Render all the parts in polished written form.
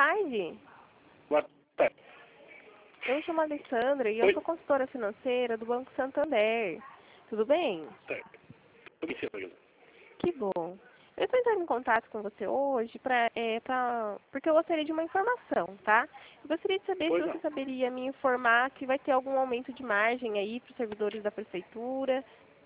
tarde. Boa tarde. Eu me chamo Alessandra e eu Oi. sou consultora financeira do Banco Santander. Tudo bem? Certo. Tudo bem, senhora. Que bom. Eu estou entrando em contato com você hoje porque eu gostaria de uma informação, tá? Eu gostaria de saber Pois se não. você saberia me informar se vai ter algum aumento de margem aí para os servidores da prefeitura.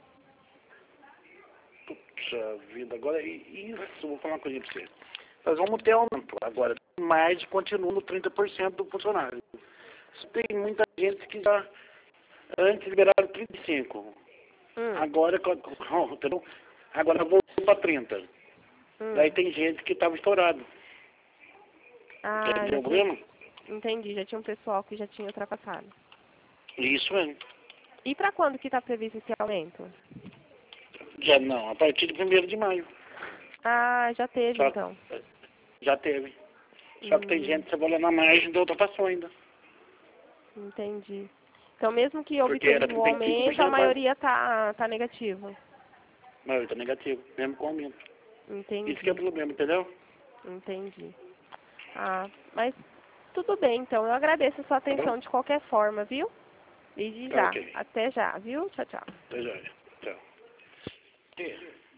Puxa vida, agora isso, vou falar uma coisa pra você. Nós vamos ter aumento. Agora, mais continua no 30% do funcionário. Tem muita gente que já antes liberaram 35%. Agora, entendeu? Agora voltou para 30%. Daí tem gente que estava estourado. Ah, Tem já problema? entendi. Já tinha um pessoal que já tinha ultrapassado. Isso mesmo. E para quando que está previsto esse aumento? Já não, a partir de 1º de maio. Ah, já teve Só, então. já teve. Só que tem gente trabalhando na margem da outra passou ainda. Entendi. Então, mesmo que Porque era obteve o aumento, a 35%, maioria tá negativo. mas está negativo, mesmo com aumento. Entendi, Isso que é o problema, entendeu? entendi. Ah, mas tudo bem, então. Eu agradeço a sua Tá bom? atenção de qualquer forma, viu? Desde Tá já. ok. Até já, viu? Tchau, tchau. Até já. Tchau.